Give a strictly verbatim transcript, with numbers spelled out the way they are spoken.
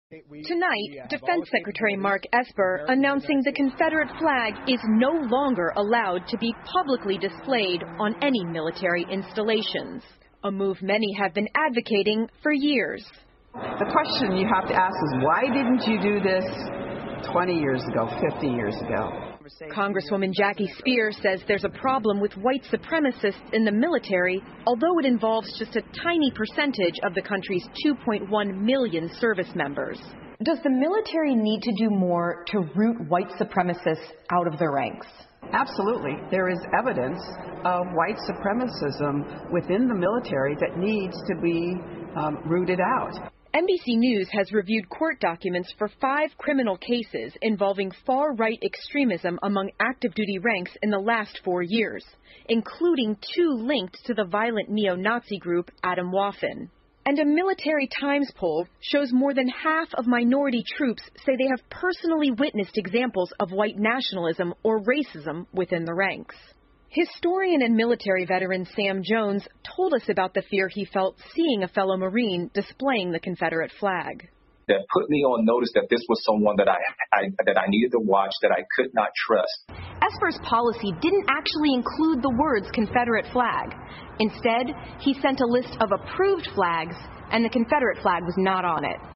Tonight, Defense Secretary Mark Esper announcing the Confederate flag is no longer allowed to be publicly displayed on any military installations, a move many have been advocating for years. The question you have to ask is, why didn't you do this twenty years ago, fifty years ago? Congresswoman Jackie Speier says there's a problem with white supremacists in the military, although it involves just a tiny percentage of the country's two point one million service members. Does the military need to do more to root white supremacists out of their ranks? Absolutely. There is evidence of white supremacism within the military that needs to be um, rooted out. N B C News has reviewed court documents for five criminal cases involving far-right extremism among active duty ranks in the last four years, including two linked to the violent neo-Nazi group Atomwaffen. And a Military Times poll shows more than half of minority troops say they have personally witnessed examples of white nationalism or racism within the ranks. Historian and military veteran Sam Jones told us about the fear he felt seeing a fellow Marine displaying the Confederate flag. That put me on notice that this was someone that I, I that I needed to watch, that I could not trust. Esper's policy didn't actually include the words Confederate flag. Instead, he sent a list of approved flags, and the Confederate flag was not on it.